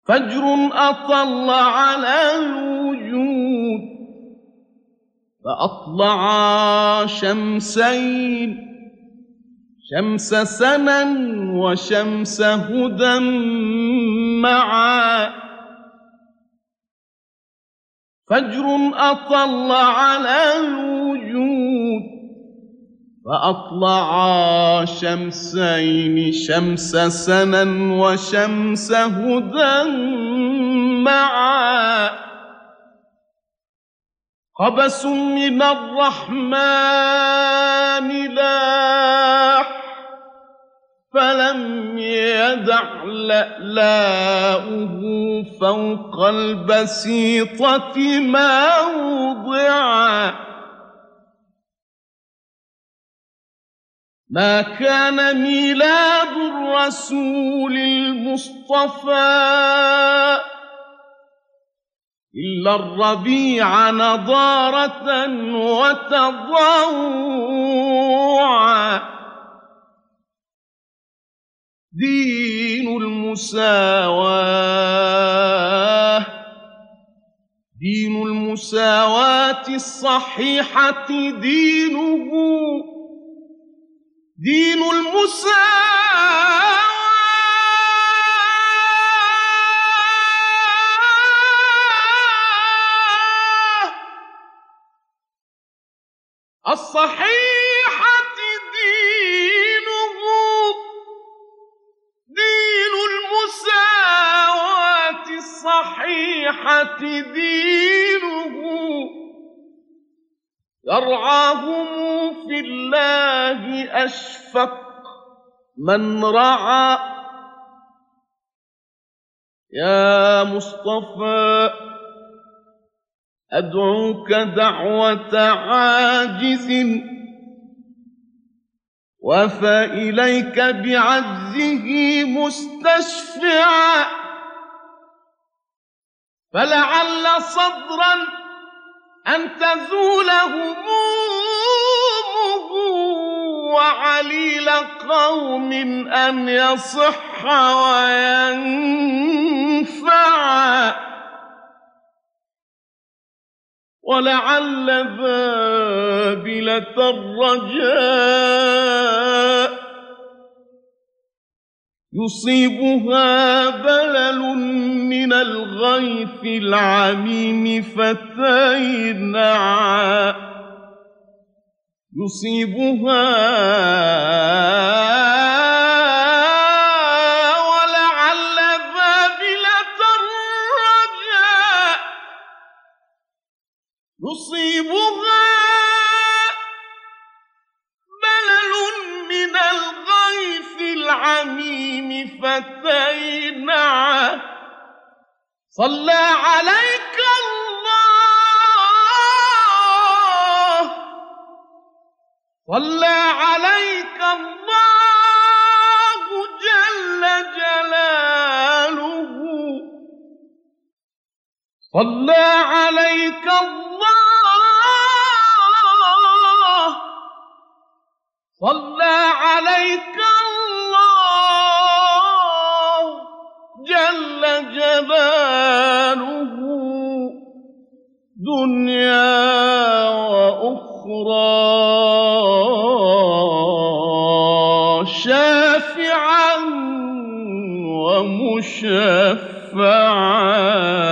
فجر أطل على الوجود فأطلع شمسين، شمس سنا وشمس هدى معا. فجر أطل على الوجود فأطلع شمسين، شمس سنا وشمس هدى معا. قبس من الرحمن لاح فلم يدع لألاؤه فوق البسيطة موضعا. ما كان ميلاد الرسول المصطفى إلا الربيع نضارة وتضوعا. دين المساواة، دين المساواة الصحيحة دينه، دين المساواة الصحيحة دينه، دين المساواة الصحيحة دينه. يرعاهم في الله أشفق من رعى. يا مصطفى أدعوك دعوة عاجز وفى إليك بعجزه مستشفعا. فلعل صدرا أن تزول همومه وعليل قوم أن يصح وينفعا. ولعل بابلة الرجاء يصيبها بلل من الغيث العميم فتينعا. يصيبها ولعل بابلة الرجاء يصيبها بلل من الغيث العميم فتينعا. صلى عليك الله، صلى عليك الله جل جلاله. صلى عليك الله، صلى عليك الله جل جلاله. دنيا وأخرى شافعا ومشفعا.